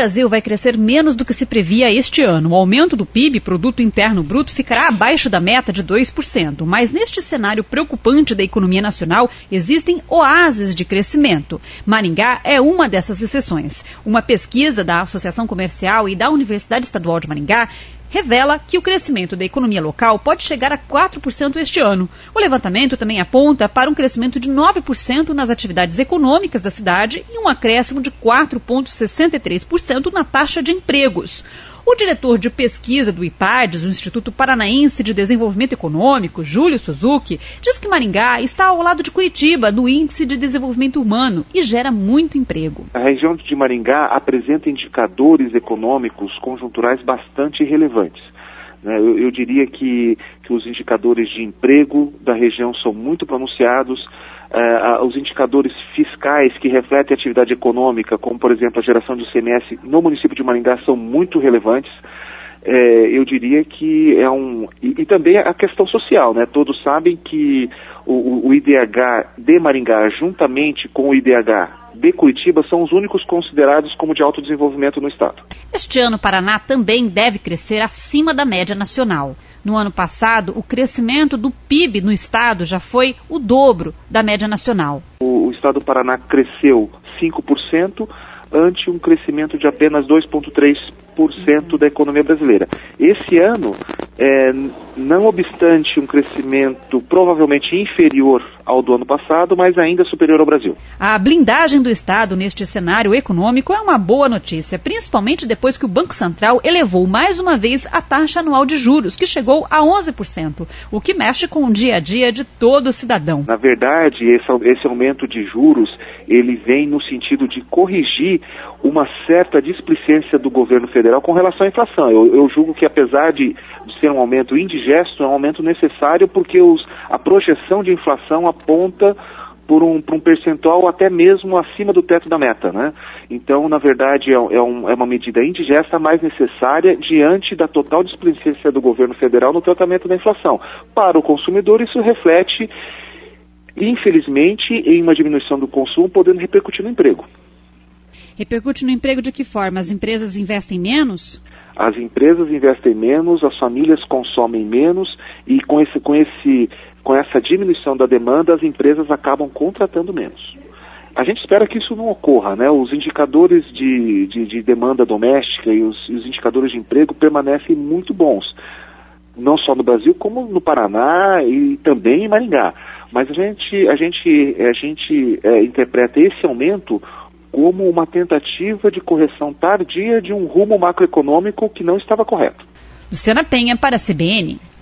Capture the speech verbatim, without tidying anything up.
Brasil vai crescer menos do que se previa este ano. O aumento do P I B, Produto Interno Bruto, ficará abaixo da meta de dois por cento. Mas neste cenário preocupante da economia nacional, existem oásis de crescimento. Maringá é uma dessas exceções. Uma pesquisa da Associação Comercial e da Universidade Estadual de Maringá revela que o crescimento da economia local pode chegar a quatro por cento este ano. O levantamento também aponta para um crescimento de nove por cento nas atividades econômicas da cidade e um acréscimo de quatro vírgula sessenta e três por cento na taxa de empregos. O diretor de pesquisa do IPADES, o Instituto Paranaense de Desenvolvimento Econômico, Júlio Suzuki, diz que Maringá está ao lado de Curitiba no Índice de Desenvolvimento Humano e gera muito emprego. A região de Maringá apresenta indicadores econômicos conjunturais bastante relevantes. Eu, eu diria que, que os indicadores de emprego da região são muito pronunciados. Uh, os indicadores fiscais que refletem a atividade econômica, como por exemplo a geração de I C M S no município de Maringá, são muito relevantes. Uh, eu diria que é um... E, e também a questão social, né? Todos sabem que o, o I D H de Maringá, juntamente com o I D H de Curitiba, são os únicos considerados como de alto desenvolvimento no estado. Este ano, o Paraná também deve crescer acima da média nacional. No ano passado, o crescimento do P I B no estado já foi o dobro da média nacional. O, o estado do Paraná cresceu cinco por cento ante um crescimento de apenas dois vírgula três por cento da economia brasileira. Esse ano, é, não obstante um crescimento provavelmente inferior ao do ano passado, mas ainda superior ao Brasil. A blindagem do Estado neste cenário econômico é uma boa notícia, principalmente depois que o Banco Central elevou mais uma vez a taxa anual de juros, que chegou a onze por cento, o que mexe com o dia a dia de todo cidadão. Na verdade, esse, esse aumento de juros, ele vem no sentido de corrigir uma certa displicência do governo federal com relação à inflação. Eu, eu julgo que, apesar de, de ser um aumento indigesto, é um aumento necessário porque os, a projeção de inflação aponta por um, por um percentual até mesmo acima do teto da meta, né? Então, na verdade, é, é, um, é uma medida indigesta, mais necessária diante da total displicência do governo federal no tratamento da inflação. Para o consumidor, isso reflete, infelizmente, em uma diminuição do consumo, podendo repercutir no emprego. Repercute no emprego de que forma? As empresas investem menos? As empresas investem menos, as famílias consomem menos e com, esse, com, esse, com essa diminuição da demanda, as empresas acabam contratando menos. A gente espera que isso não ocorra, né? Os indicadores de, de, de demanda doméstica e os, e os indicadores de emprego permanecem muito bons, não só no Brasil, como no Paraná e também em Maringá. Mas a gente, a gente, a gente é, interpreta esse aumento como uma tentativa de correção tardia de um rumo macroeconômico que não estava correto. Luciana Penha para a C B N.